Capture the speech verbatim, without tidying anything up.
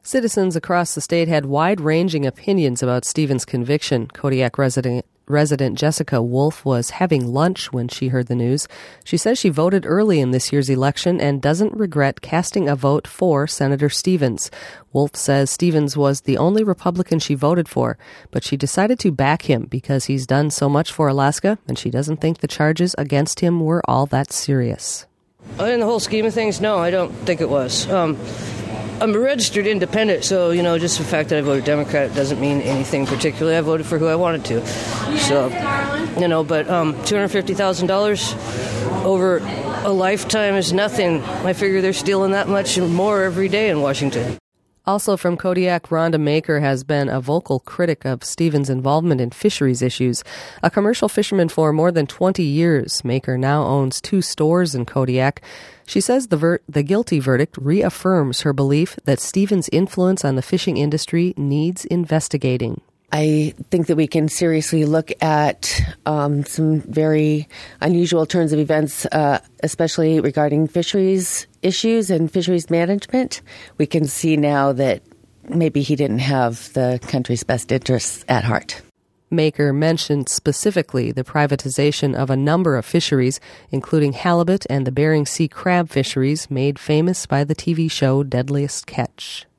Citizens across the state had wide-ranging opinions about Stevens' conviction. Kodiak resident resident Jessica Wolf was having lunch when she heard the news. She says she voted early in this year's election and doesn't regret casting a vote for Senator Stevens. Wolf says Stevens was the only Republican she voted for, but she decided to back him because he's done so much for Alaska, and she doesn't think the charges against him were all that serious. In the whole scheme of things, no, I don't think it was. Um, I'm a registered independent, so, you know, just the fact that I voted Democrat doesn't mean anything particularly. I voted for who I wanted to. So, you know, but um, two hundred fifty thousand dollars over a lifetime is nothing. I figure they're stealing that much and more every day in Washington. Also from Kodiak, Rhonda Maker has been a vocal critic of Stevens' involvement in fisheries issues. A commercial fisherman for more than twenty years, Maker now owns two stores in Kodiak. She says the ver- the guilty verdict reaffirms her belief that Stevens' influence on the fishing industry needs investigating. I think that we can seriously look at um, some very unusual turns of events, uh, especially regarding fisheries issues and fisheries management. We can see now that maybe he didn't have the country's best interests at heart. Maker mentioned specifically the privatization of a number of fisheries, including halibut and the Bering Sea crab fisheries made famous by the T V show Deadliest Catch.